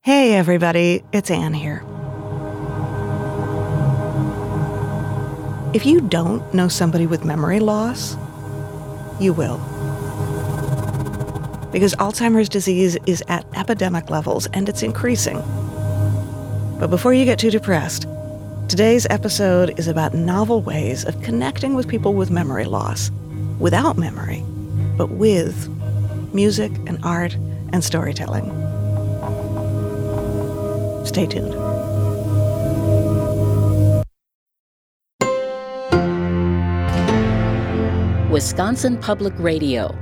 Hey everybody, it's Anne here. If you don't know somebody with memory loss, you will. Because Alzheimer's disease is at epidemic levels and it's increasing. But before you get too depressed, today's episode is about novel ways of connecting with people with memory loss, without memory, but with music and art and storytelling. Stay tuned. Wisconsin Public Radio.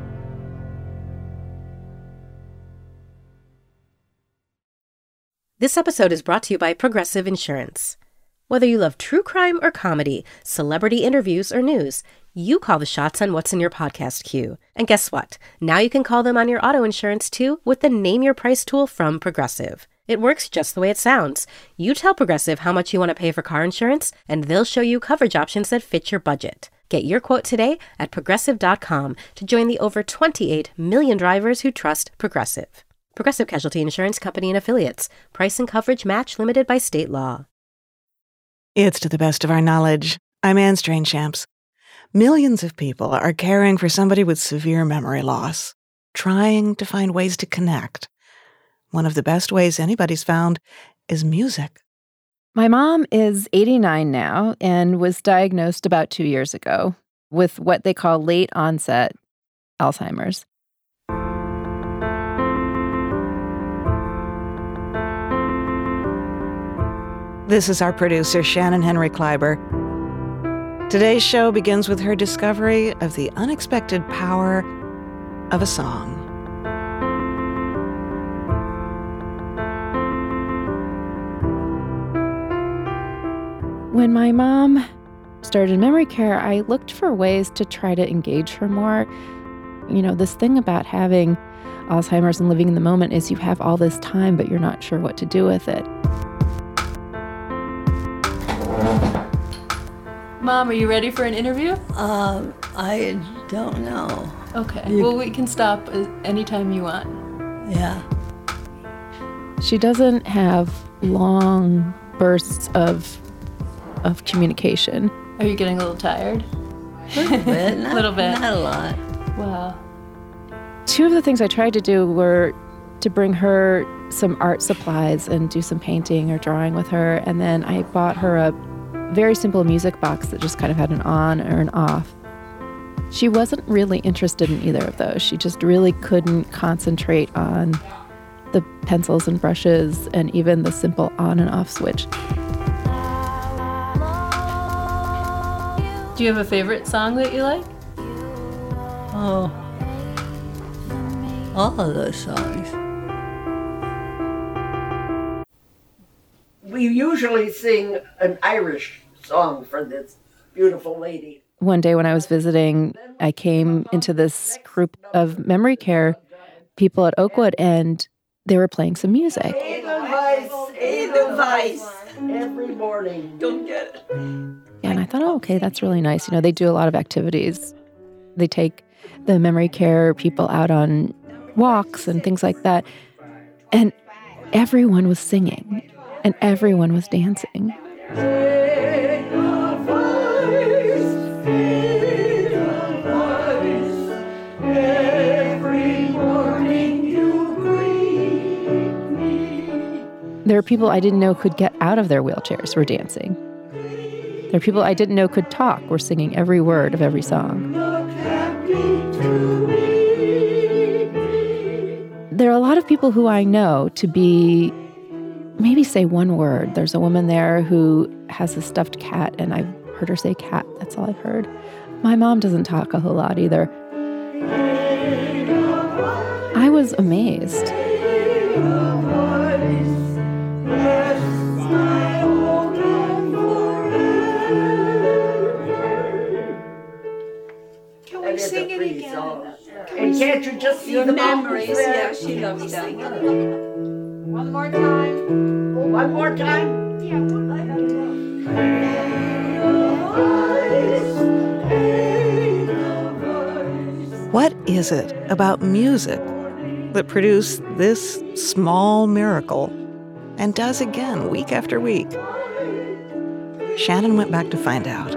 This episode is brought to you by Progressive Insurance. Whether you love true crime or comedy, celebrity interviews or news, you call the shots on what's in your podcast queue. And guess what? Now you can call them on your auto insurance too with the Name Your Price tool from Progressive. It works just the way it sounds. You tell Progressive how much you want to pay for car insurance, and they'll show you coverage options that fit your budget. Get your quote today at Progressive.com to join the over 28 million drivers who trust Progressive. Progressive Casualty Insurance Company and Affiliates. Price and coverage match limited by state law. It's to the best of our knowledge. I'm Anne Strainchamps. Millions of people are caring for somebody with severe memory loss, trying to find ways to connect. One of the best ways anybody's found is music. My mom is 89 now and was diagnosed about 2 years ago with what they call late onset Alzheimer's. This is our producer, Shannon Henry Kleiber. Today's show begins with her discovery of the unexpected power of a song. When my mom started memory care, I looked for ways to try to engage her more. You know, this thing about having Alzheimer's and living in the moment is you have all this time, but you're not sure what to do with it. Mom, are you ready for an interview? I don't know. Okay. Well, we can stop anytime you want. Yeah. She doesn't have long bursts of communication. Are you getting a little tired? A little bit. A little bit. Not a lot. Wow. Two of the things I tried to do were to bring her some art supplies and do some painting or drawing with her. And then I bought her a very simple music box that just kind of had an on or an off. She wasn't really interested in either of those. She just really couldn't concentrate on the pencils and brushes and even the simple on and off switch. Do you have a favorite song that you like? Oh. All of those songs. We usually sing an Irish song for this beautiful lady. One day when I was visiting, I came into this group of memory care people at Oakwood, and they were playing some music. Edelweiss, every morning. Don't get it. And I thought, oh, okay, that's really nice. You know, they do a lot of activities. They take the memory care people out on walks and things like that. And everyone was singing and everyone was dancing. There are people I didn't know could get out of their wheelchairs were dancing. There are people I didn't know could talk were singing every word of every song. There are a lot of people who I know to be maybe say one word. There's a woman there who has a stuffed cat, and I've heard her say cat. That's all I've heard. My mom doesn't talk a whole lot either. I was amazed. Can we sing it again? And can't you just see the memories? there? Yeah, she loves singing. One more time. Oh, one more time? Yeah, one more What is it about music that produce this small miracle and does again week after week? Shannon went back to find out.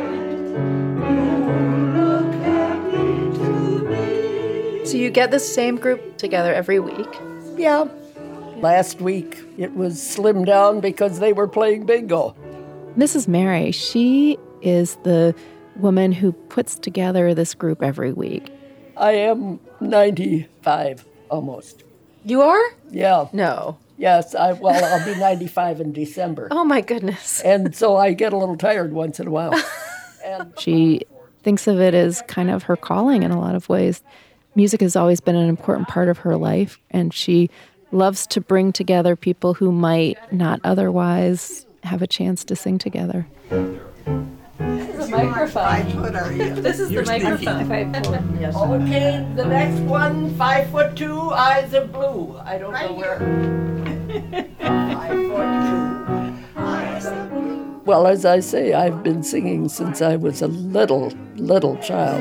So you get the same group together every week? Yeah. Last week, it was slimmed down because they were playing bingo. Mrs. Mary, she is the woman who puts together this group every week. I am 95, almost. You are? Yeah. No. Yes, I'll be 95 in December. Oh, my goodness. And so I get a little tired once in a while. She thinks of it as kind of her calling in a lot of ways. Music has always been an important part of her life, and she loves to bring together people who might not otherwise have a chance to sing together. This is a microphone. This is the microphone. Okay, the next one, 5'2", eyes are blue. I don't know where. 5'2", eyes are blue. Well, as I say, I've been singing since I was a little child.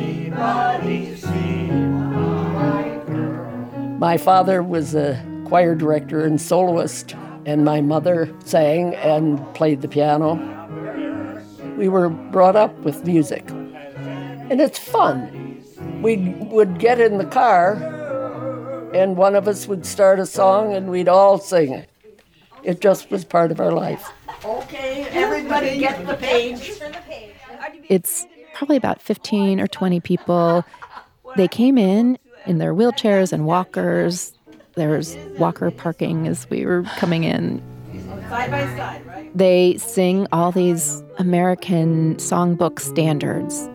My father was a choir director and soloist, and my mother sang and played the piano. We were brought up with music, and it's fun. We would get in the car, and one of us would start a song, and we'd all sing it. It just was part of our life. Okay, everybody get the page. It's probably about 15 or 20 people. They came in their wheelchairs and walkers. There's walker parking as we were coming in. Side by side, right? They sing all these American songbook standards.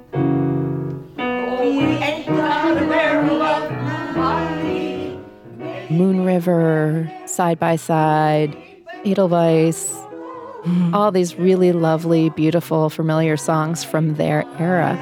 Moon River, Side by Side, Edelweiss, all these really lovely, beautiful, familiar songs from their era.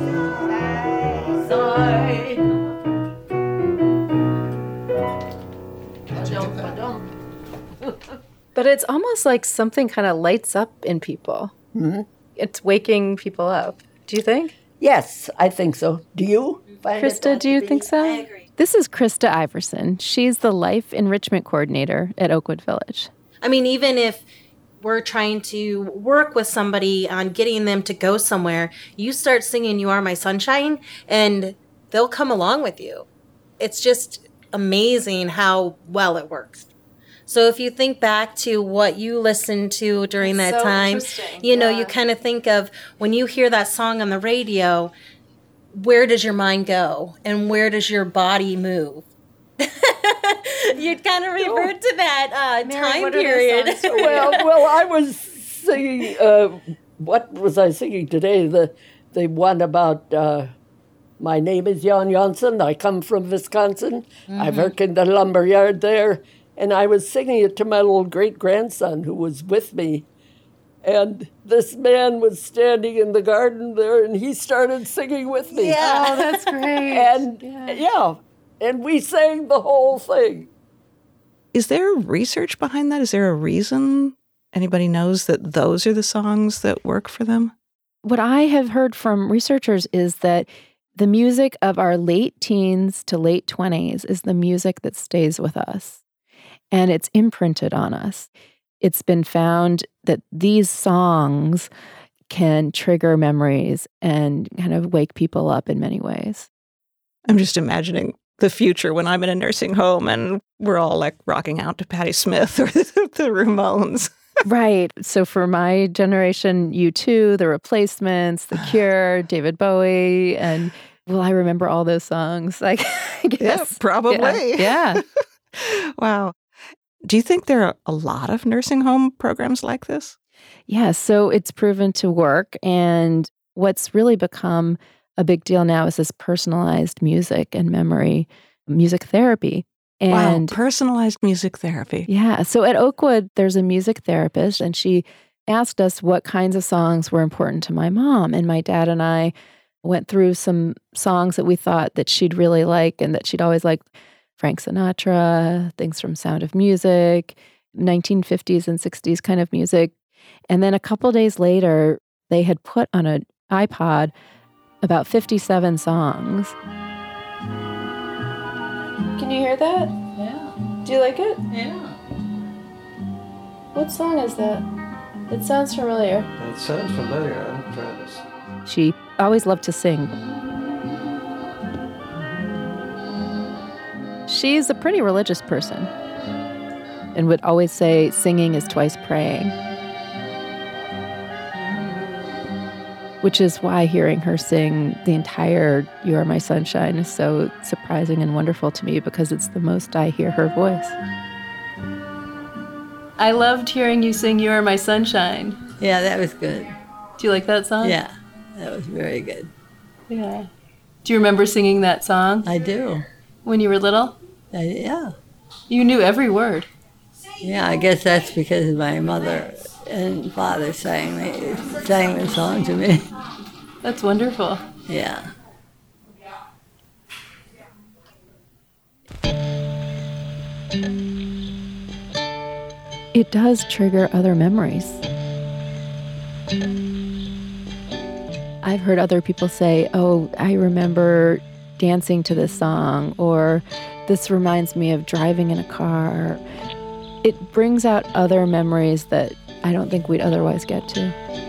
But it's almost like something kind of lights up in people. Mm-hmm. It's waking people up. Do you think? Yes, I think so. Do you? Krista, do you think so? I agree. This is Krista Iverson. She's the Life Enrichment Coordinator at Oakwood Village. I mean, even if we're trying to work with somebody on getting them to go somewhere, you start singing You Are My Sunshine, and they'll come along with you. It's just amazing how well it works. So if you think back to what you listened to during that time, you know, you kind of think of when you hear that song on the radio, where does your mind go and where does your body move? You'd kind of revert to that time period. Well, I was singing, what was I singing today? The one about, my name is Jan Janssen, I come from Wisconsin, I work in the lumber yard there. And I was singing it to my little great-grandson who was with me. And this man was standing in the garden there, and he started singing with me. Yeah. Oh, that's great. And, and we sang the whole thing. Is there research behind that? Is there a reason anybody knows that those are the songs that work for them? What I have heard from researchers is that the music of our late teens to late 20s is the music that stays with us. And it's imprinted on us. It's been found that these songs can trigger memories and kind of wake people up in many ways. I'm just imagining the future when I'm in a nursing home and we're all like rocking out to Patti Smith or the Ramones. Right. So for my generation, U2, The Replacements, The Cure, David Bowie, and well, I remember all those songs. I guess. Yeah, probably. Yeah. Wow. Do you think there are a lot of nursing home programs like this? Yeah, so it's proven to work. And what's really become a big deal now is this personalized music and memory, music therapy. And wow, personalized music therapy. Yeah, so at Oakwood, there's a music therapist, and she asked us what kinds of songs were important to my mom. And my dad and I went through some songs that we thought that she'd really like and that she'd always liked. Frank Sinatra, things from Sound of Music, 1950s and 60s kind of music. And then a couple days later, they had put on an iPod about 57 songs. Can you hear that? Yeah. Do you like it? Yeah. What song is that? It sounds familiar. It sounds familiar. I'm trying to... She always loved to sing. She's a pretty religious person and would always say singing is twice praying. Which is why hearing her sing the entire You Are My Sunshine is so surprising and wonderful to me, because it's the most I hear her voice. I loved hearing you sing You Are My Sunshine. Yeah, that was good. Do you like that song? Yeah, that was very good. Yeah. Do you remember singing that song? I do. When you were little? Yeah. You knew every word. Yeah, I guess that's because my mother and father sang the song to me. That's wonderful. Yeah. It does trigger other memories. I've heard other people say, oh, I remember dancing to this song, or this reminds me of driving in a car. It brings out other memories that I don't think we'd otherwise get to.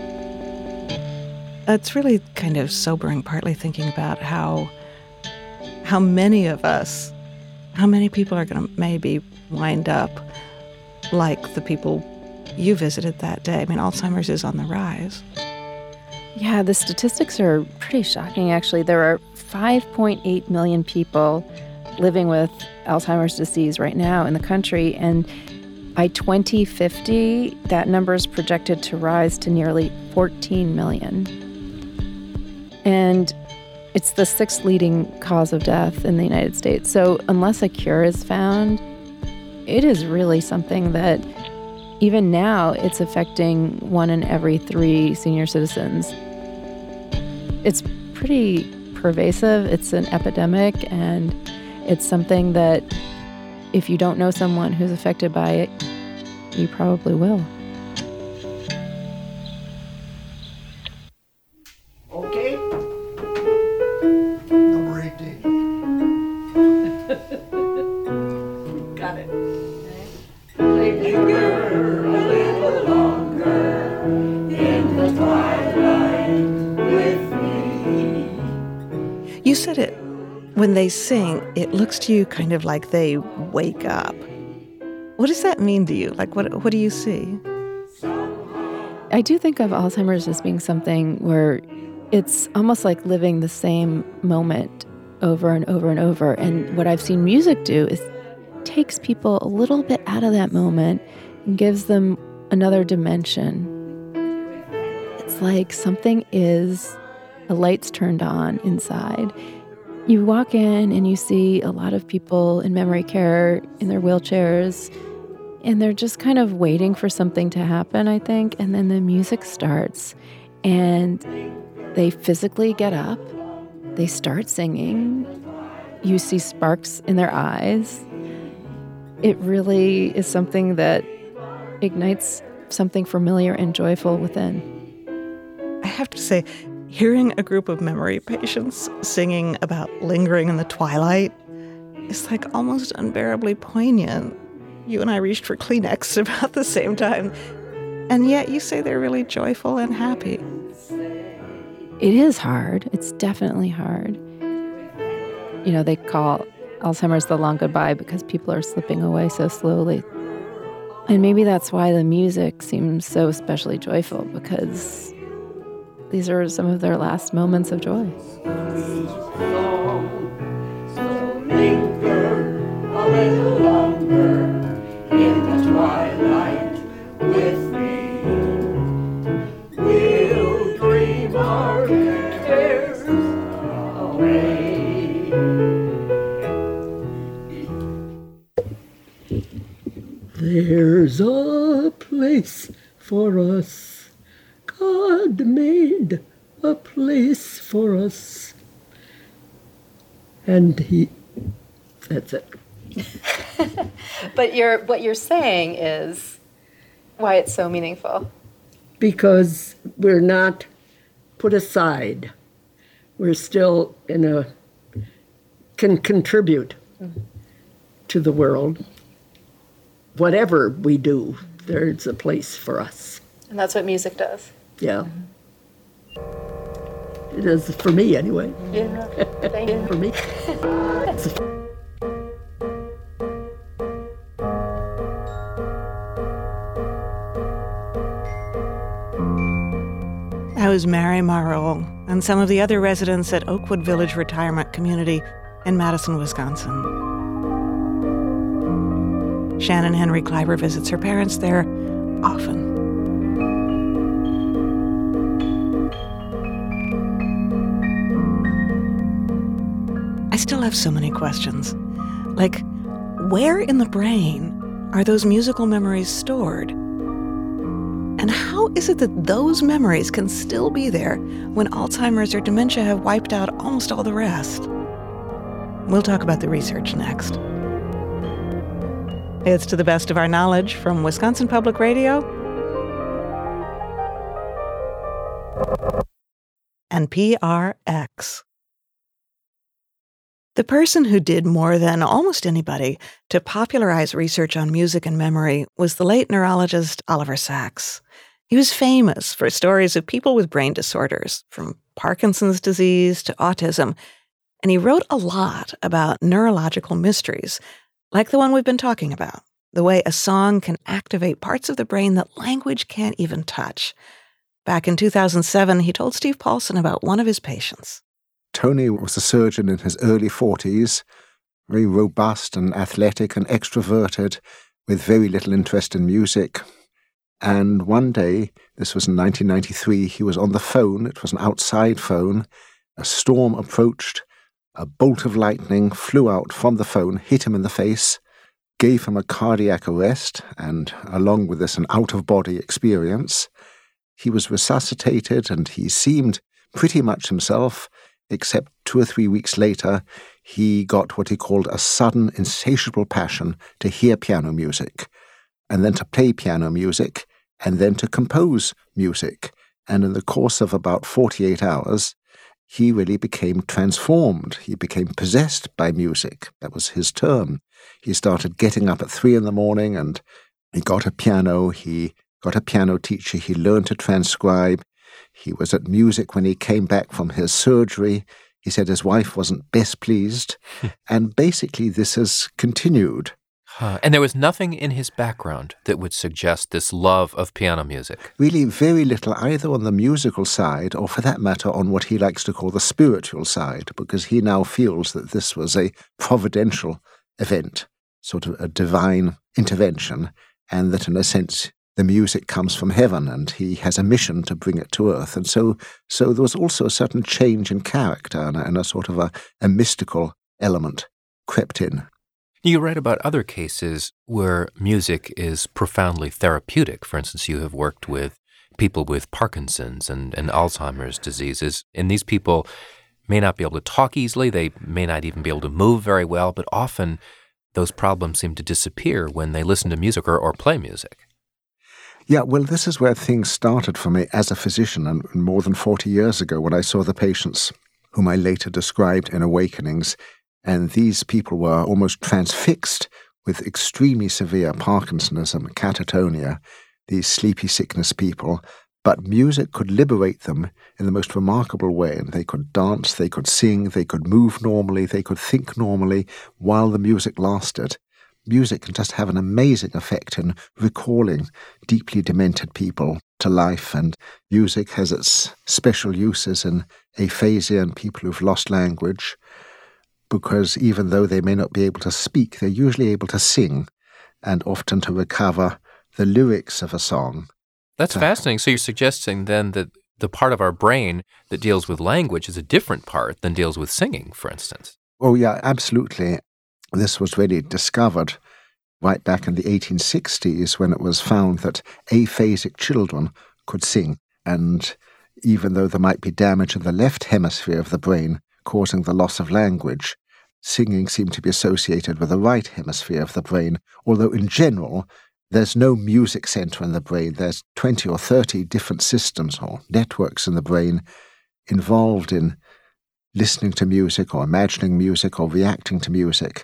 It's really kind of sobering, partly thinking about how many of us, how many people are going to maybe wind up like the people you visited that day. I mean, Alzheimer's is on the rise. Yeah, the statistics are pretty shocking, actually. There are 5.8 million people living with Alzheimer's disease right now in the country, and by 2050, that number is projected to rise to nearly 14 million. And it's the 6th leading cause of death in the United States. So unless a cure is found, it is really something that even now it's affecting 1 in every 3 senior citizens. It's pretty pervasive. It's an epidemic, and it's something that if you don't know someone who's affected by it, you probably will. Okay. Number 18. Got it. Linger a little longer in the twilight with me. You said it. When they sing, it looks to you kind of like they wake up. What does that mean to you? Like, what do you see? I do think of Alzheimer's as being something where it's almost like living the same moment over and over and over. And what I've seen music do is takes people a little bit out of that moment and gives them another dimension. It's like a light's turned on inside. You walk in and you see a lot of people in memory care in their wheelchairs, and they're just kind of waiting for something to happen, I think. And then the music starts and they physically get up, they start singing, you see sparks in their eyes. It really is something that ignites something familiar and joyful within. I have to say, hearing a group of memory patients singing about lingering in the twilight is like almost unbearably poignant. You and I reached for Kleenex about the same time, and yet you say they're really joyful and happy. It is hard. It's definitely hard. You know, they call Alzheimer's the long goodbye because people are slipping away so slowly. And maybe that's why the music seems so especially joyful, because these are some of their last moments of joy. So linger a little longer in the twilight with me. We'll dream our cares away. There's a place for us. God made a place for us. And that's it. But what you're saying is why it's so meaningful. Because we're not put aside. We're still can contribute. to the world. Whatever we do, there's a place for us. And that's what music does. Yeah. It is for me, anyway. Yeah, thank you. For me. That was Mary Marole and some of the other residents at Oakwood Village Retirement Community in Madison, Wisconsin. Shannon Henry Kleiber visits her parents there often. I still have so many questions. Like, where in the brain are those musical memories stored? And how is it that those memories can still be there when Alzheimer's or dementia have wiped out almost all the rest? We'll talk about the research next. It's To the Best of Our Knowledge from Wisconsin Public Radio and PRX. The person who did more than almost anybody to popularize research on music and memory was the late neurologist Oliver Sacks. He was famous for stories of people with brain disorders, from Parkinson's disease to autism, and he wrote a lot about neurological mysteries, like the one we've been talking about, the way a song can activate parts of the brain that language can't even touch. Back in 2007, he told Steve Paulson about one of his patients. Tony was a surgeon in his early 40s, very robust and athletic and extroverted, with very little interest in music. And one day, this was in 1993, he was on the phone. It was an outside phone. A storm approached. A bolt of lightning flew out from the phone, hit him in the face, gave him a cardiac arrest, and along with this, an out-of-body experience. He was resuscitated, and he seemed pretty much himself, except 2 or 3 weeks later, he got what he called a sudden, insatiable passion to hear piano music, and then to play piano music, and then to compose music. And in the course of about 48 hours, he really became transformed. He became possessed by music. That was his term. He started getting up at 3 a.m, and he got a piano. He got a piano teacher. He learned to transcribe. He was at music when he came back from his surgery. He said his wife wasn't best pleased. And basically this has continued. And there was nothing in his background that would suggest this love of piano music? Really very little, either on the musical side or, for that matter, on what he likes to call the spiritual side, because he now feels that this was a providential event, sort of a divine intervention, and that in a sense the music comes from heaven, and he has a mission to bring it to earth. And so there was also a certain change in character, and a sort of a mystical element crept in. You write about other cases where music is profoundly therapeutic. For instance, you have worked with people with Parkinson's and Alzheimer's diseases, and these people may not be able to talk easily, they may not even be able to move very well, but often those problems seem to disappear when they listen to music or play music. Yeah, well, this is where things started for me as a physician, and more than 40 years ago when I saw the patients whom I later described in Awakenings, and these people were almost transfixed with extremely severe Parkinsonism, catatonia, these sleepy sickness people, but music could liberate them in the most remarkable way, and they could dance, they could sing, they could move normally, they could think normally while the music lasted. Music can just have an amazing effect in recalling deeply demented people to life, and music has its special uses in aphasia and people who've lost language, because even though they may not be able to speak, they're usually able to sing, and often to recover the lyrics of a song. That's fascinating. So you're suggesting then that the part of our brain that deals with language is a different part than deals with singing, for instance. Oh, yeah, absolutely. This was really discovered right back in the 1860s when it was found that aphasic children could sing. And even though there might be damage in the left hemisphere of the brain causing the loss of language, singing seemed to be associated with the right hemisphere of the brain, although in general, there's no music center in the brain. There's 20 or 30 different systems or networks in the brain involved in listening to music or imagining music or reacting to music.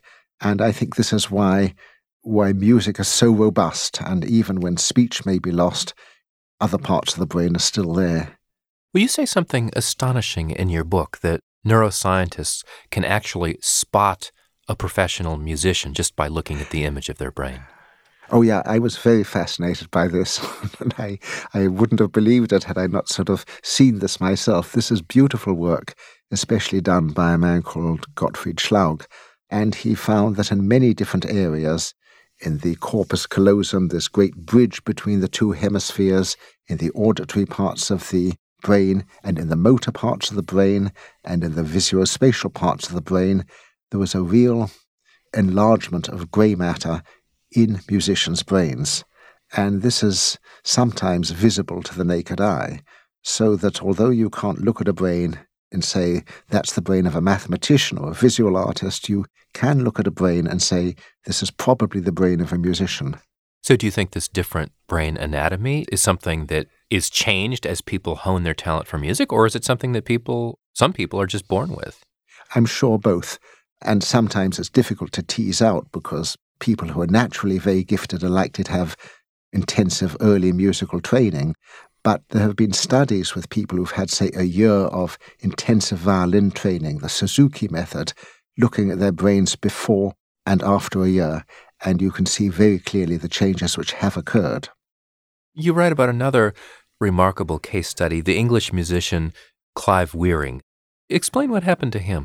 And I think this is why music is so robust, and even when speech may be lost, other parts of the brain are still there. Well, you say something astonishing in your book, that neuroscientists can actually spot a professional musician just by looking at the image of their brain. Oh, yeah, I was very fascinated by this, and I wouldn't have believed it had I not sort of seen this myself. This is beautiful work, especially done by a man called Gottfried Schlaug, and he found that in many different areas, in the corpus callosum, this great bridge between the two hemispheres, in the auditory parts of the brain, and in the motor parts of the brain, and in the visuospatial parts of the brain, there was a real enlargement of grey matter in musicians' brains. And this is sometimes visible to the naked eye, so that although you can't look at a brain and say, that's the brain of a mathematician or a visual artist, you can look at a brain and say, this is probably the brain of a musician. So do you think this different brain anatomy is something that is changed as people hone their talent for music, or is it something that some people are just born with? I'm sure both. And sometimes it's difficult to tease out because people who are naturally very gifted are likely to have intensive early musical training. But there have been studies with people who've had, say, a year of intensive violin training, the Suzuki method, looking at their brains before and after a year, and you can see very clearly the changes which have occurred. You write about another remarkable case study, the English musician Clive Wearing. Explain what happened to him.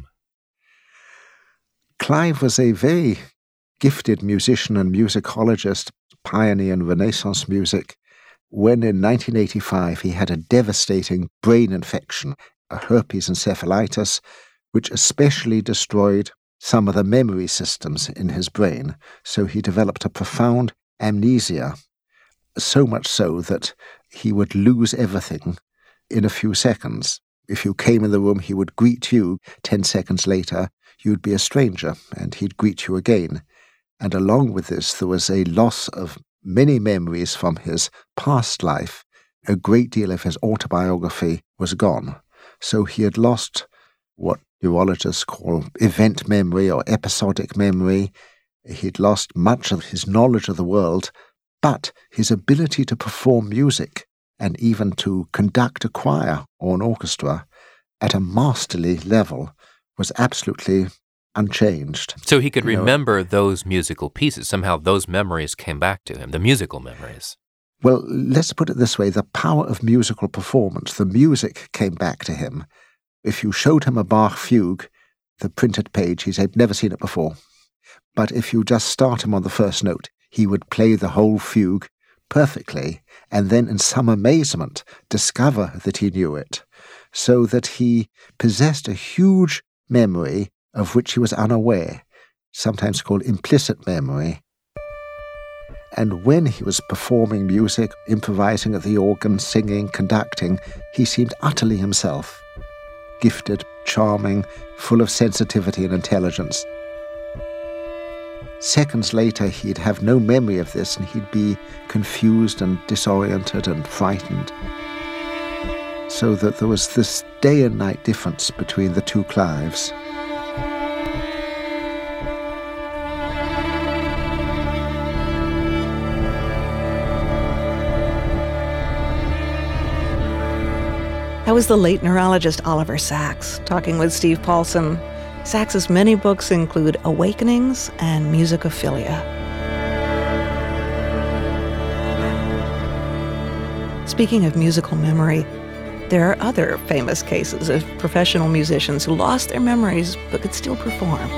Clive was a very gifted musician and musicologist, pioneer in Renaissance music, when in 1985 he had a devastating brain infection, a herpes encephalitis, which especially destroyed some of the memory systems in his brain. So he developed a profound amnesia, so much so that he would lose everything in a few seconds. If you came in the room, he would greet you. 10 seconds later, you'd be a stranger, and he'd greet you again. And along with this, there was a loss of many memories from his past life. A great deal of his autobiography was gone. So he had lost what neurologists call event memory or episodic memory. He'd lost much of his knowledge of the world, but his ability to perform music and even to conduct a choir or an orchestra at a masterly level was absolutely unchanged. So he could remember those musical pieces. Somehow those memories came back to him, the musical memories. Well, let's put it this way. The power of musical performance, the music came back to him. If you showed him a Bach fugue, the printed page, he'd never seen it before. But if you just start him on the first note, he would play the whole fugue perfectly, and then in some amazement discover that he knew it, so that he possessed a huge memory of which he was unaware, sometimes called implicit memory. And when he was performing music, improvising at the organ, singing, conducting, he seemed utterly himself, gifted, charming, full of sensitivity and intelligence. Seconds later, he'd have no memory of this, and he'd be confused and disoriented and frightened. So that there was this day and night difference between the two Clives. That was the late neurologist Oliver Sacks talking with Steve Paulson. Sacks's many books include Awakenings and Musicophilia. Speaking of musical memory, there are other famous cases of professional musicians who lost their memories but could still perform.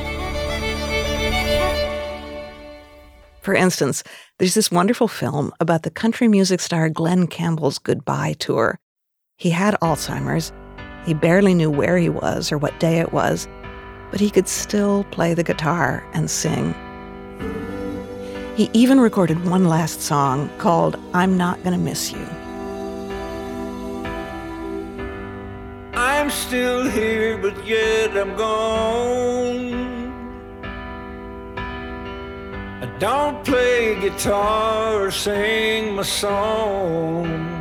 For instance, there's this wonderful film about the country music star Glenn Campbell's goodbye tour. He had Alzheimer's. He barely knew where he was or what day it was, but he could still play the guitar and sing. He even recorded one last song called I'm Not Gonna Miss You. I'm still here, but yet I'm gone. I don't play guitar or sing my songs.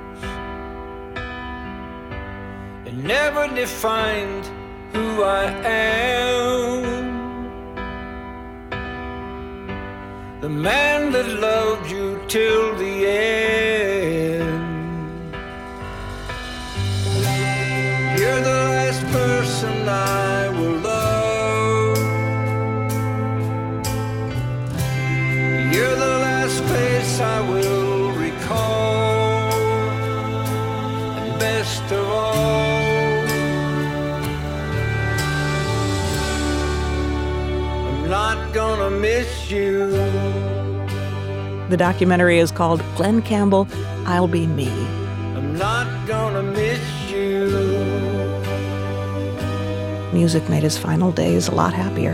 It never defined who I am. the man that loved you till the end. You're the last person I will love. You're the last face I will recall. And best of all, I'm not gonna miss you. The documentary is called Glen Campbell, I'll Be Me. I'm not gonna miss you. Music made his final days a lot happier.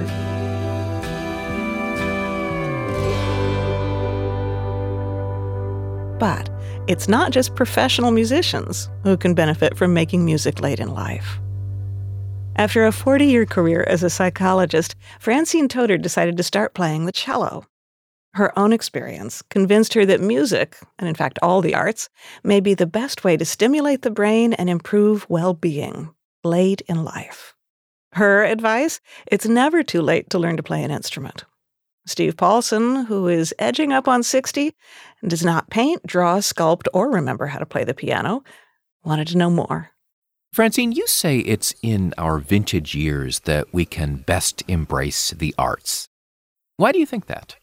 But it's not just professional musicians who can benefit from making music late in life. After a 40-year career as a psychologist, Francine Toder decided to start playing the cello. Her own experience convinced her that music, and in fact all the arts, may be the best way to stimulate the brain and improve well-being late in life. Her advice? It's never too late to learn to play an instrument. Steve Paulson, who is edging up on 60 and does not paint, draw, sculpt, or remember how to play the piano, wanted to know more. Francine, you say it's in our vintage years that we can best embrace the arts. Why do you think that?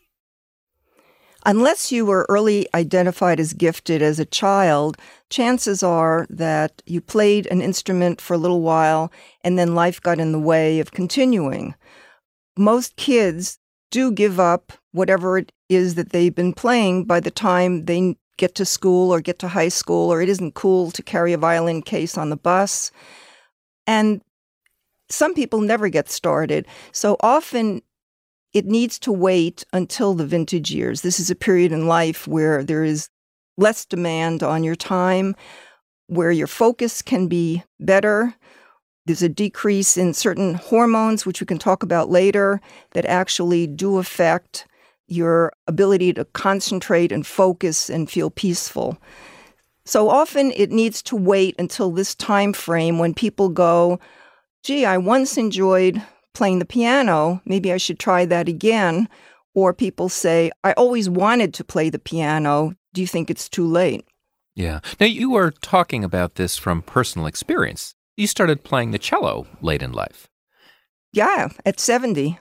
Unless you were early identified as gifted as a child, chances are that you played an instrument for a little while and then life got in the way of continuing. Most kids do give up whatever it is that they've been playing by the time they get to school or get to high school, or it isn't cool to carry a violin case on the bus. And some people never get started. So often it needs to wait until the vintage years. This is a period in life where there is less demand on your time, where your focus can be better. There's a decrease in certain hormones, which we can talk about later, that actually do affect your ability to concentrate and focus and feel peaceful. So often it needs to wait until this time frame when people go, gee, I once enjoyed playing the piano, maybe I should try that again. Or people say, I always wanted to play the piano. Do you think it's too late? Yeah. Now, you are talking about this from personal experience. You started playing the cello late in life. Yeah, at 70.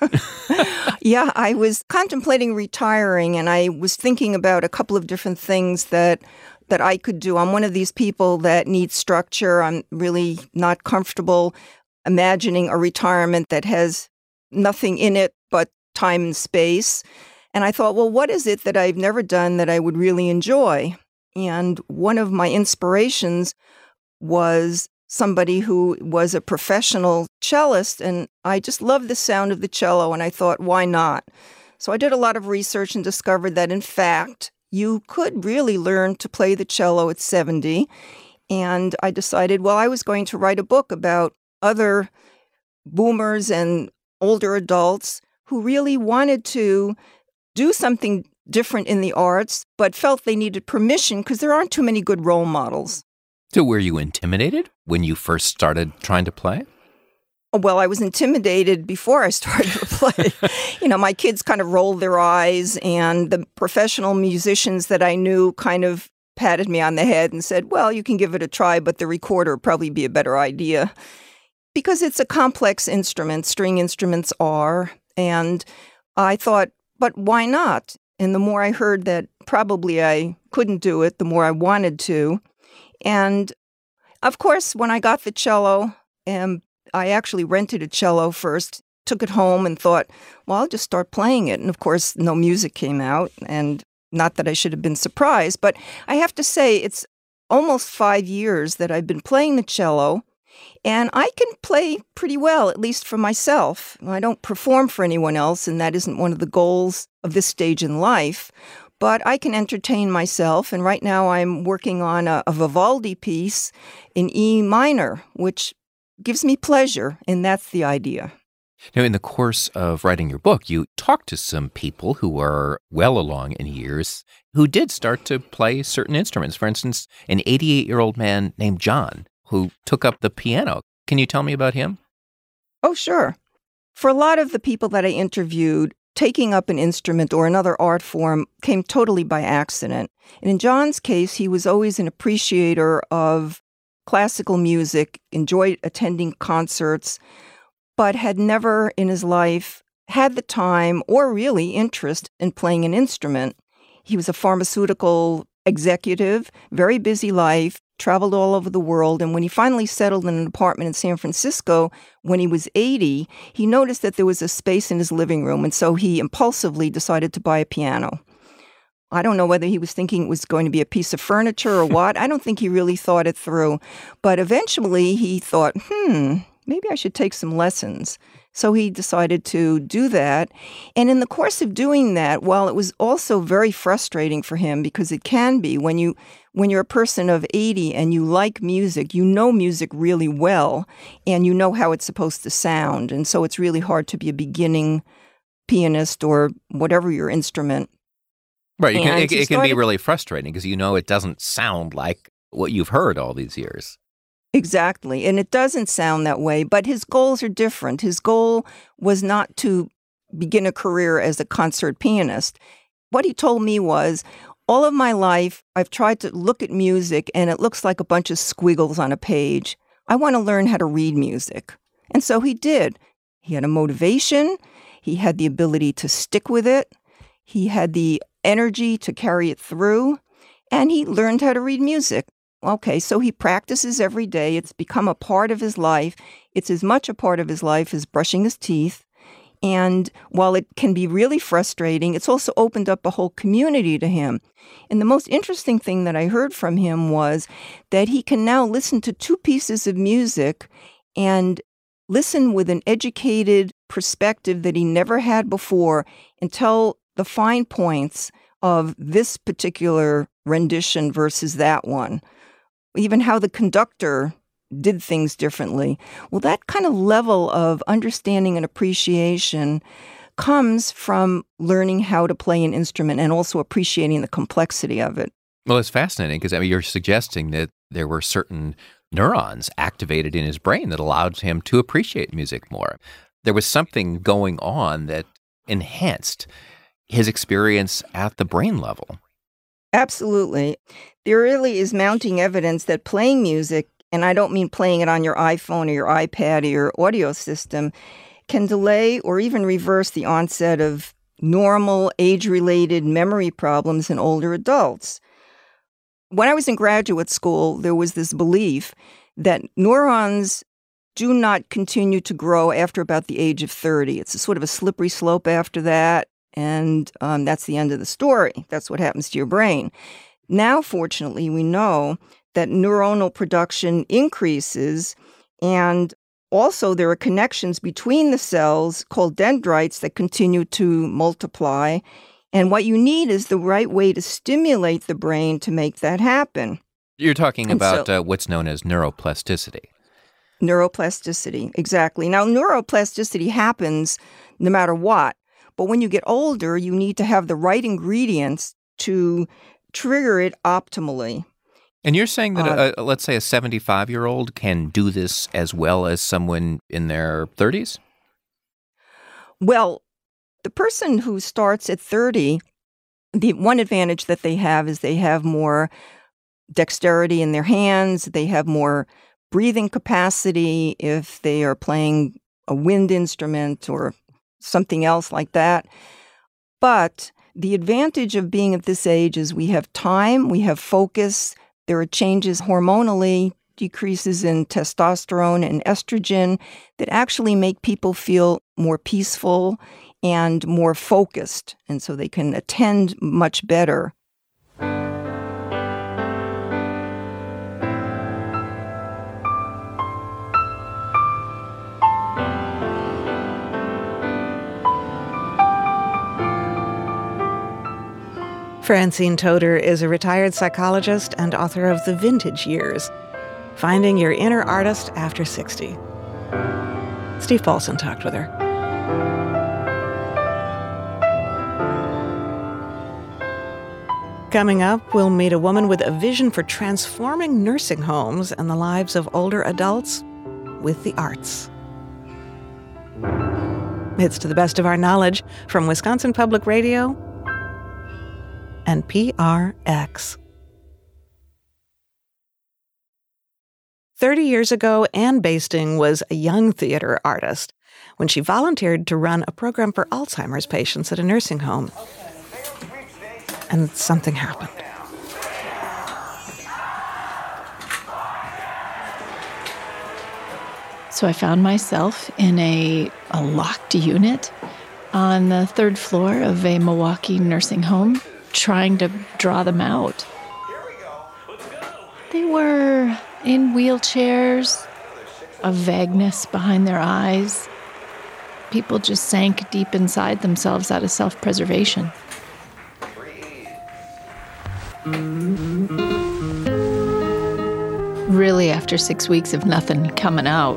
Yeah, I was contemplating retiring, and I was thinking about a couple of different things that I could do. I'm one of these people that needs structure. I'm really not comfortable imagining a retirement that has nothing in it but time and space. And I thought, well, what is it that I've never done that I would really enjoy? And one of my inspirations was somebody who was a professional cellist, and I just loved the sound of the cello, and I thought, why not? So I did a lot of research and discovered that, in fact, you could really learn to play the cello at 70. And I decided, well, I was going to write a book about other boomers and older adults who really wanted to do something different in the arts, but felt they needed permission because there aren't too many good role models. So were you intimidated when you first started trying to play? Well, I was intimidated before I started to play. My kids kind of rolled their eyes, and the professional musicians that I knew kind of patted me on the head and said, well, you can give it a try, but the recorder would probably be a better idea. Because it's a complex instrument, string instruments are, and I thought, but why not? And the more I heard that probably I couldn't do it, the more I wanted to. And of course, when I got the cello, I actually rented a cello first, took it home and thought, well, I'll just start playing it. And of course, no music came out, and not that I should have been surprised, but I have to say it's almost 5 years that I've been playing the cello, and I can play pretty well, at least for myself. I don't perform for anyone else, and that isn't one of the goals of this stage in life. But I can entertain myself, and right now I'm working on a Vivaldi piece in E minor, which gives me pleasure, and that's the idea. Now, in the course of writing your book, you talked to some people who are well along in years who did start to play certain instruments. For instance, an 88-year-old man named John who took up the piano. Can you tell me about him? Oh, sure. For a lot of the people that I interviewed, taking up an instrument or another art form came totally by accident. And in John's case, he was always an appreciator of classical music, enjoyed attending concerts, but had never in his life had the time or really interest in playing an instrument. He was a pharmaceutical executive, very busy life, traveled all over the world, and when he finally settled in an apartment in San Francisco when he was 80, he noticed that there was a space in his living room, and so he impulsively decided to buy a piano. I don't know whether he was thinking it was going to be a piece of furniture or what. I don't think he really thought it through. But eventually he thought, maybe I should take some lessons. So he decided to do that. And in the course of doing that, while it was also very frustrating for him, because it can be when you're a person of 80 and you like music, you know music really well, and you know how it's supposed to sound. And so it's really hard to be a beginning pianist or whatever your instrument. Right. It can be really frustrating because you know it doesn't sound like what you've heard all these years. Exactly. And it doesn't sound that way, but his goals are different. His goal was not to begin a career as a concert pianist. What he told me was, all of my life, I've tried to look at music and it looks like a bunch of squiggles on a page. I want to learn how to read music. And so he did. He had a motivation. He had the ability to stick with it. He had the energy to carry it through. And he learned how to read music. Okay, so he practices every day. It's become a part of his life. It's as much a part of his life as brushing his teeth. And while it can be really frustrating, it's also opened up a whole community to him. And the most interesting thing that I heard from him was that he can now listen to two pieces of music and listen with an educated perspective that he never had before and tell the fine points of this particular rendition versus that one. Even how the conductor did things differently. Well, that kind of level of understanding and appreciation comes from learning how to play an instrument and also appreciating the complexity of it. Well, it's fascinating because you're suggesting that there were certain neurons activated in his brain that allowed him to appreciate music more. There was something going on that enhanced his experience at the brain level. Absolutely. There really is mounting evidence that playing music, and I don't mean playing it on your iPhone or your iPad or your audio system, can delay or even reverse the onset of normal age-related memory problems in older adults. When I was in graduate school, there was this belief that neurons do not continue to grow after about the age of 30. It's a sort of a slippery slope after that. And that's the end of the story. That's what happens to your brain. Now, fortunately, we know that neuronal production increases, and also there are connections between the cells called dendrites that continue to multiply. And what you need is the right way to stimulate the brain to make that happen. You're talking about what's known as neuroplasticity. Neuroplasticity, exactly. Now, neuroplasticity happens no matter what. But when you get older, you need to have the right ingredients to trigger it optimally. And you're saying that, let's say, a 75-year-old can do this as well as someone in their 30s? Well, the person who starts at 30, the one advantage that they have is they have more dexterity in their hands. They have more breathing capacity if they are playing a wind instrument or something else like that. But the advantage of being at this age is we have time, we have focus, there are changes hormonally, decreases in testosterone and estrogen that actually make people feel more peaceful and more focused, and so they can attend much better. Francine Toder is a retired psychologist and author of The Vintage Years, Finding Your Inner Artist After 60. Steve Paulson talked with her. Coming up, we'll meet a woman with a vision for transforming nursing homes and the lives of older adults with the arts. It's To the Best of Our Knowledge from Wisconsin Public Radio and PRX. 30 years ago, Ann Basting was a young theater artist when she volunteered to run a program for Alzheimer's patients at a nursing home. And something happened. So I found myself in a locked unit on the third floor of a Milwaukee nursing home, trying to draw them out. They were in wheelchairs, a vagueness behind their eyes. People just sank deep inside themselves out of self-preservation. Really, after 6 weeks of nothing coming out,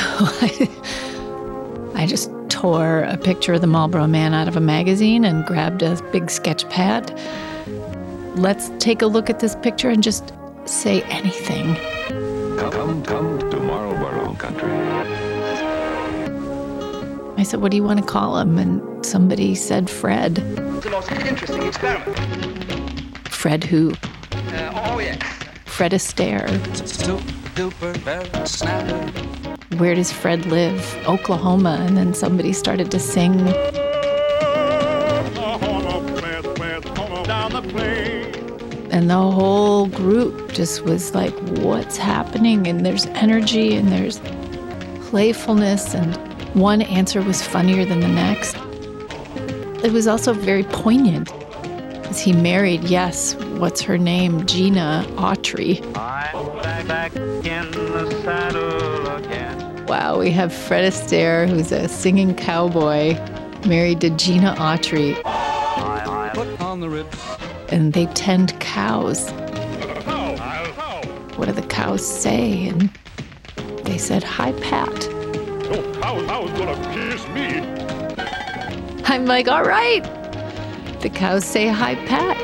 I just tore a picture of the Marlboro Man out of a magazine and grabbed a big sketch pad. Let's take a look at this picture and just say anything. Come to Marlboro country. I said, what do you want to call him? And somebody said Fred. It's the most interesting experiment. Fred who? Oh, yes. Fred Astaire. Where does Fred live? Oklahoma. And then somebody started to sing. And the whole group just was like, what's happening? And there's energy and there's playfulness, and one answer was funnier than the next. It was also very poignant. Is he married? Yes. What's her name? Gina Autry. Back in the saddle again. Wow, we have Fred Astaire, who's a singing cowboy, married to Gina Autry. Put on the rib. And they tend cows. What do the cows say? And they said, "Hi, Pat." No cow's gonna kiss me. I'm like, all right. The cows say, "Hi, Pat."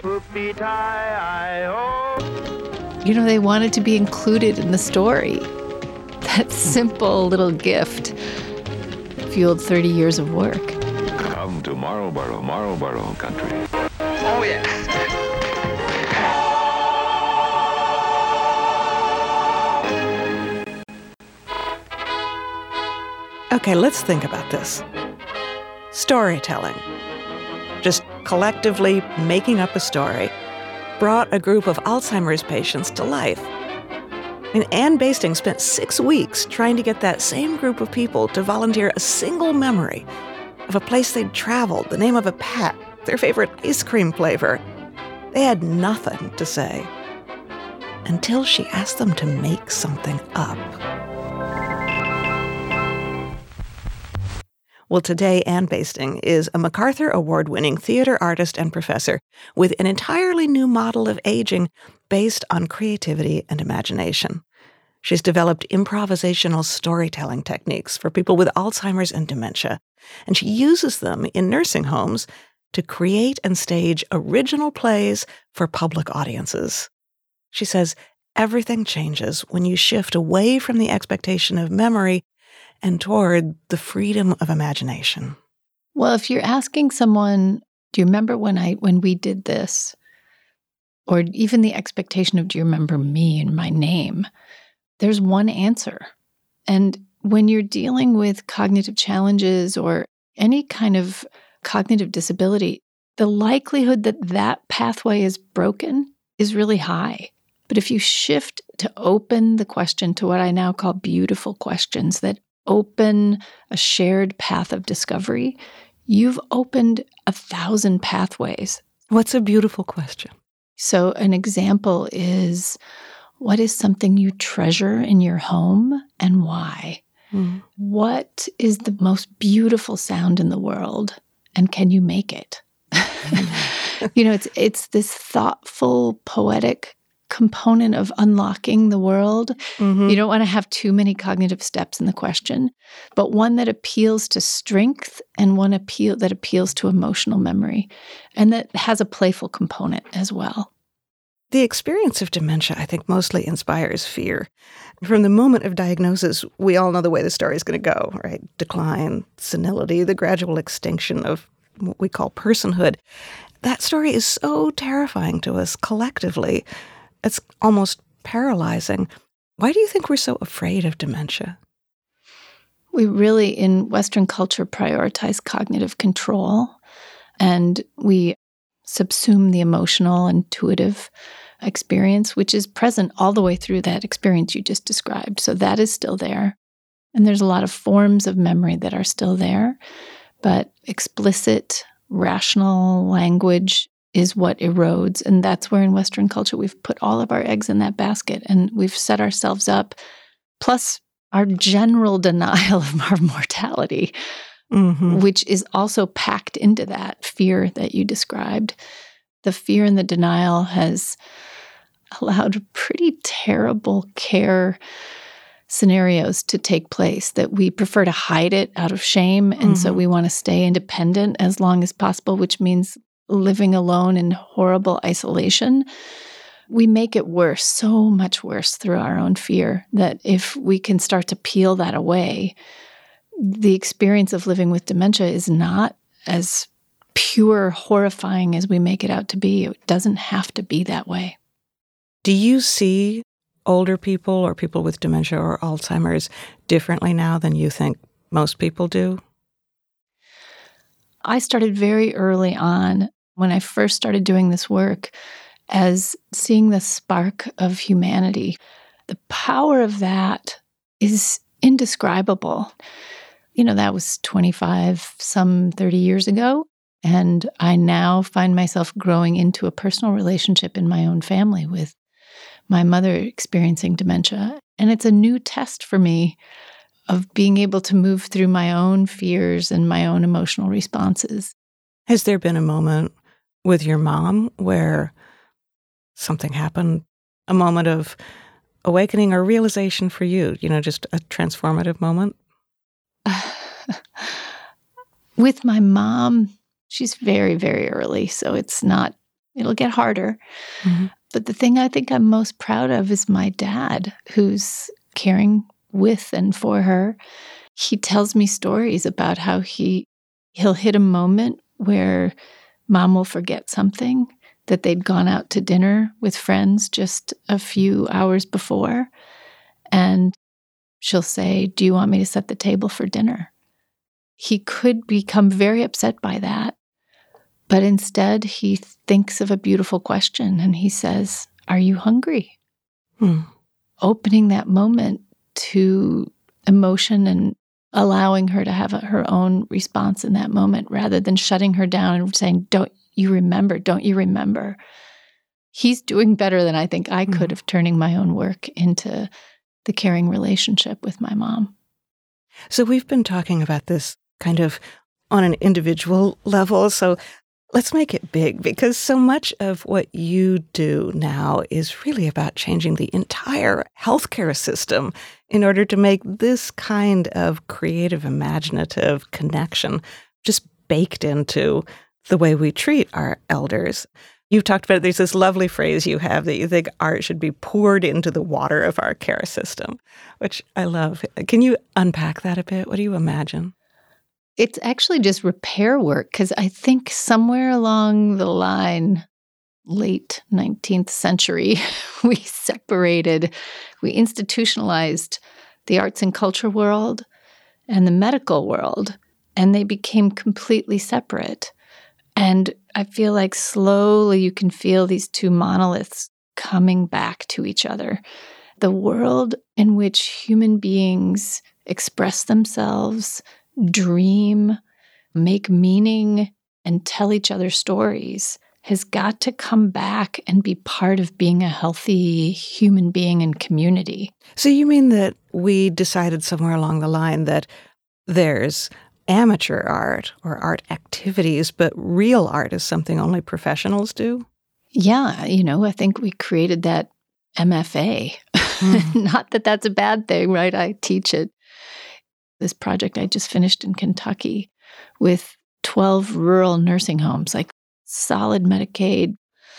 They wanted to be included in the story. That simple little gift fueled 30 years of work. Come to Marlboro country. Oh, yes. Okay, let's think about this. Storytelling. Just collectively making up a story brought a group of Alzheimer's patients to life. Ann Basting spent 6 weeks trying to get that same group of people to volunteer a single memory of a place they'd traveled, the name of a pet, their favorite ice cream flavor. They had nothing to say until she asked them to make something up. Well, today, Ann Basting is a MacArthur Award-winning theater artist and professor with an entirely new model of aging based on creativity and imagination. She's developed improvisational storytelling techniques for people with Alzheimer's and dementia, and she uses them in nursing homes to create and stage original plays for public audiences. She says everything changes when you shift away from the expectation of memory and toward the freedom of imagination. Well, if you're asking someone, do you remember when we did this? Or even the expectation of, do you remember me and my name? There's one answer. And when you're dealing with cognitive challenges or any kind of cognitive disability, the likelihood that that pathway is broken is really high. But if you shift to open the question to what I now call beautiful questions that open a shared path of discovery, you've opened 1,000 pathways. What's a beautiful question? So an example is, what is something you treasure in your home and why? Mm. What is the most beautiful sound in the world and can you make it? It's this thoughtful, poetic component of unlocking the world. Mm-hmm. You don't want to have too many cognitive steps in the question, but one that appeals to strength and one that appeals to emotional memory and that has a playful component as well. The experience of dementia, I think, mostly inspires fear. From the moment of diagnosis, we all know the way the story is going to go, right? Decline, senility, the gradual extinction of what we call personhood. That story is so terrifying to us collectively. It's almost paralyzing. Why do you think we're so afraid of dementia? We really, in Western culture, prioritize cognitive control, and we subsume the emotional, intuitive experience, which is present all the way through that experience you just described. So that is still there. And there's a lot of forms of memory that are still there, but explicit, rational language is what erodes. And that's where in Western culture we've put all of our eggs in that basket, and we've set ourselves up, plus our general denial of our mortality, which is also packed into that fear that you described. The fear and the denial has allowed pretty terrible care scenarios to take place, that we prefer to hide it out of shame. And so we want to stay independent as long as possible, which means living alone in horrible isolation. We make it worse, so much worse through our own fear, that if we can start to peel that away, the experience of living with dementia is not as pure horrifying as we make it out to be. It doesn't have to be that way. Do you see older people or people with dementia or Alzheimer's differently now than you think most people do? I started very early on, when I first started doing this work, as seeing the spark of humanity. The power of that is indescribable. You know, that was 25, some 30 years ago. And I now find myself growing into a personal relationship in my own family with my mother experiencing dementia. And it's a new test for me of being able to move through my own fears and my own emotional responses. Has there been a moment with your mom where something happened, a moment of awakening or realization for you, just a transformative moment? With my mom, she's very, very early, so it'll get harder. But the thing I think I'm most proud of is my dad, who's caring with and for her. He tells me stories about how he'll hit a moment where mom will forget something, that they'd gone out to dinner with friends just a few hours before. And she'll say, "Do you want me to set the table for dinner?" He could become very upset by that. But instead, he thinks of a beautiful question and he says, "Are you hungry?" Opening that moment to emotion and allowing her to have her own response in that moment, rather than shutting her down and saying, "Don't you remember? Don't you remember?" He's doing better than I think I could of turning my own work into the caring relationship with my mom. So we've been talking about this kind of on an individual level. So let's make it big, because so much of what you do now is really about changing the entire healthcare system in order to make this kind of creative, imaginative connection just baked into the way we treat our elders. You've talked about, there's this lovely phrase you have that you think art should be poured into the water of our care system, which I love. Can you unpack that a bit? What do you imagine? It's actually just repair work, because I think somewhere along the line, late 19th century, we institutionalized the arts and culture world and the medical world, and they became completely separate. And I feel like slowly you can feel these two monoliths coming back to each other. The world in which human beings express themselves, dream, make meaning, and tell each other stories has got to come back and be part of being a healthy human being and community. So you mean that we decided somewhere along the line that there's amateur art or art activities, but real art is something only professionals do? Yeah, I think we created that MFA. Not that that's a bad thing, right? I teach it. This project I just finished in Kentucky with 12 rural nursing homes, like solid Medicaid,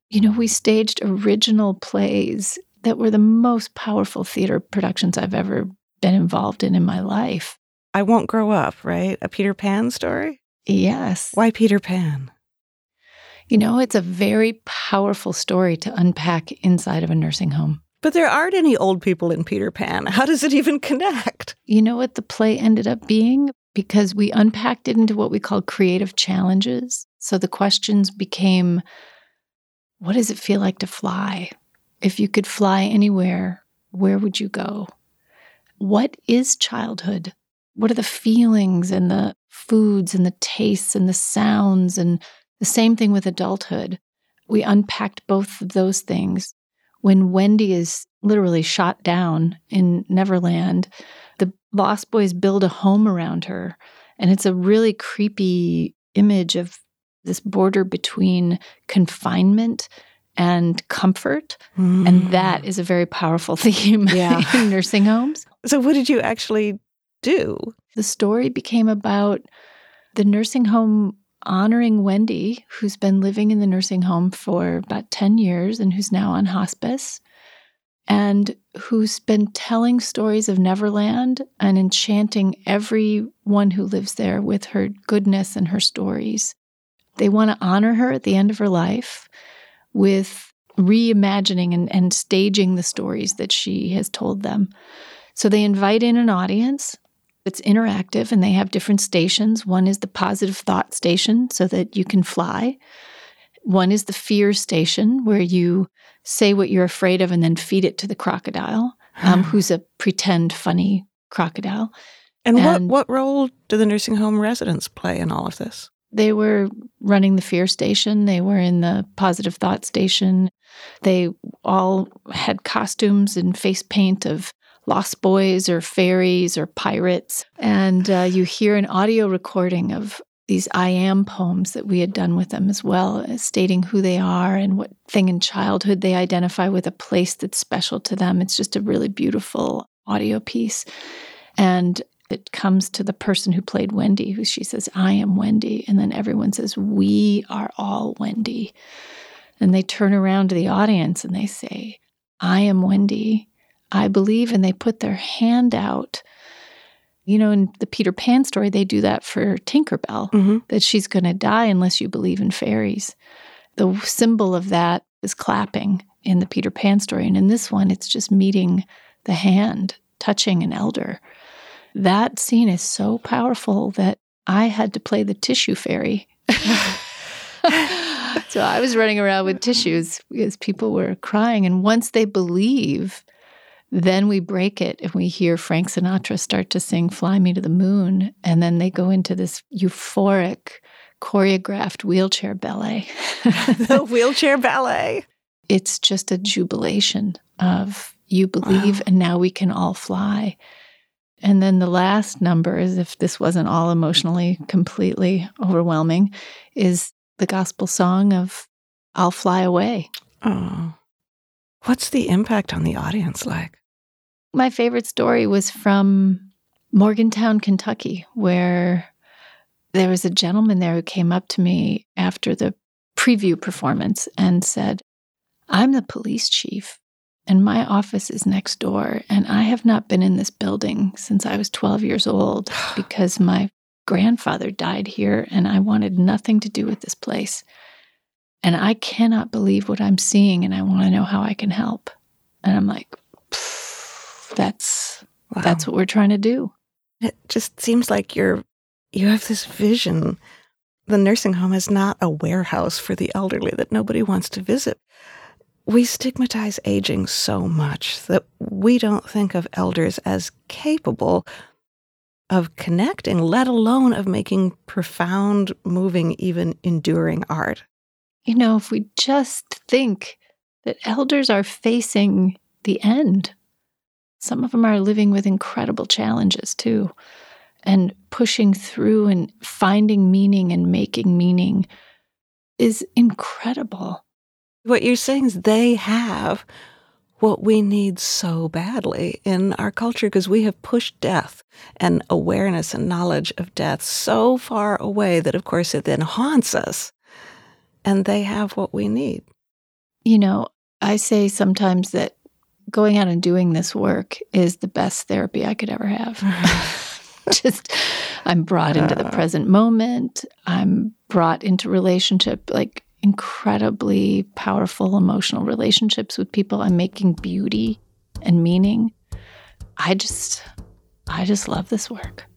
We staged original plays that were the most powerful theater productions I've ever been involved in my life. I Won't Grow Up, right? A Peter Pan story? Yes. Why Peter Pan? It's a very powerful story to unpack inside of a nursing home. But there aren't any old people in Peter Pan. How does it even connect? You know what the play ended up being? Because we unpacked it into what we call creative challenges. So the questions became, what does it feel like to fly? If you could fly anywhere, where would you go? What is childhood? What are the feelings and the foods and the tastes and the sounds? And the same thing with adulthood. We unpacked both of those things. When Wendy is literally shot down in Neverland, the Lost Boys build a home around her. And it's a really creepy image of this border between confinement and comfort. And that is a very powerful theme in nursing homes. So what did you actually do? The story became about the nursing home honoring Wendy, who's been living in the nursing home for about 10 years and who's now on hospice, and who's been telling stories of Neverland and enchanting everyone who lives there with her goodness and her stories. They want to honor her at the end of her life with reimagining and staging the stories that she has told them. So they invite in an audience. It's interactive, and they have different stations. One is the positive thought station so that you can fly. One is the fear station where you say what you're afraid of and then feed it to the crocodile, who's a pretend funny crocodile. And what role do the nursing home residents play in all of this? They were running the fear station. They were in the positive thought station. They all had costumes and face paint of Lost Boys or fairies or pirates. And you hear an audio recording of these I Am poems that we had done with them as well, stating who they are and what thing in childhood they identify with, a place that's special to them. It's just a really beautiful audio piece. And it comes to the person who played Wendy, who she says, I am Wendy. And then everyone says, we are all Wendy. And they turn around to the audience and they say, I am Wendy. I believe, and they put their hand out. In the Peter Pan story, they do that for Tinkerbell, that she's going to die unless you believe in fairies. The symbol of that is clapping in the Peter Pan story. And in this one, it's just meeting the hand, touching an elder. That scene is so powerful that I had to play the tissue fairy. So I was running around with tissues because people were crying. And once they believe, then we break it and we hear Frank Sinatra start to sing Fly Me to the Moon. And then they go into this euphoric, choreographed wheelchair ballet. The wheelchair ballet. It's just a jubilation of you believe, and now we can all fly. And then the last number, as if this wasn't all emotionally completely overwhelming, is the gospel song of I'll Fly Away. Oh. What's the impact on the audience like? My favorite story was from Morgantown, Kentucky, where there was a gentleman there who came up to me after the preview performance and said, I'm the police chief, and my office is next door, and I have not been in this building since I was 12 years old because my grandfather died here, and I wanted nothing to do with this place. And I cannot believe what I'm seeing, and I want to know how I can help. And I'm like, that's what we're trying to do. It just seems like you have this vision. The nursing home is not a warehouse for the elderly that nobody wants to visit. We stigmatize aging so much that we don't think of elders as capable of connecting, let alone of making profound, moving, even enduring art. If we just think that elders are facing the end, some of them are living with incredible challenges too, and pushing through and finding meaning and making meaning is incredible. What you're saying is they have what we need so badly in our culture because we have pushed death and awareness and knowledge of death so far away that, of course, it then haunts us. And they have what we need. You know, I say sometimes that going out and doing this work is the best therapy I could ever have. I'm brought into the present moment. I'm brought into relationship, like incredibly powerful emotional relationships with people. I'm making beauty and meaning. I just love this work.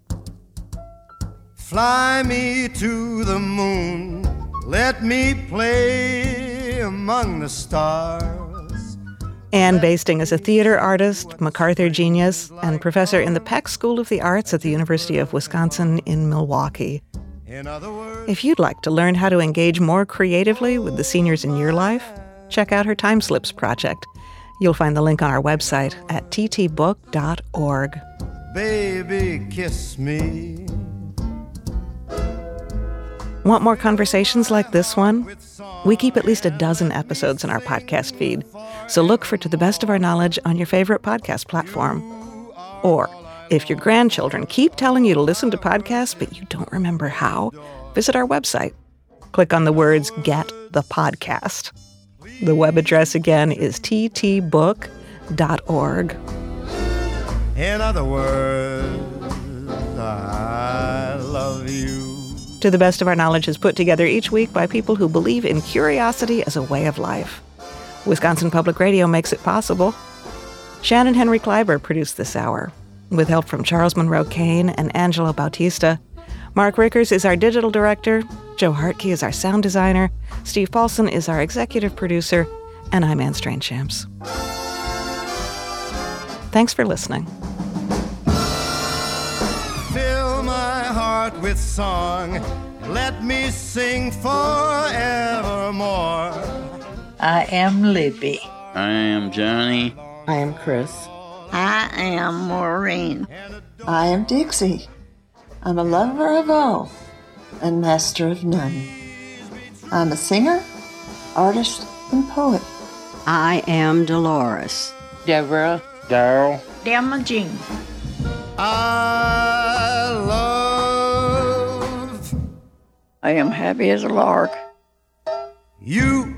Fly me to the moon, let me play among the stars. Ann Basting is a theater artist, MacArthur genius, and professor in the Peck School of the Arts at the University of Wisconsin in Milwaukee. If you'd like to learn how to engage more creatively with the seniors in your life, check out her Time Slips project. You'll find the link on our website at ttbook.org. Baby, kiss me. Want more conversations like this one? We keep at least a dozen episodes in our podcast feed, so look for To the Best of Our Knowledge on your favorite podcast platform. Or, if your grandchildren keep telling you to listen to podcasts but you don't remember how, visit our website. Click on the words Get the Podcast. The web address again is ttbook.org. In other words, I love you. To the Best of Our Knowledge is put together each week by people who believe in curiosity as a way of life. Wisconsin Public Radio makes it possible. Shannon Henry Kleiber produced this hour, with help from Charles Monroe Kane and Angelo Bautista. Mark Rickers is our digital director. Joe Hartke is our sound designer. Steve Paulson is our executive producer. And I'm Anne Strange-Shams. Thanks for listening. Fill my heart with song. Let me sing forevermore. I am Libby. I am Johnny. I am Chris. I am Maureen. I am Dixie. I'm a lover of all and master of none. I'm a singer, artist, and poet. I am Dolores. Deborah. Daryl. Delma Jean. I love. I am happy as a lark. You.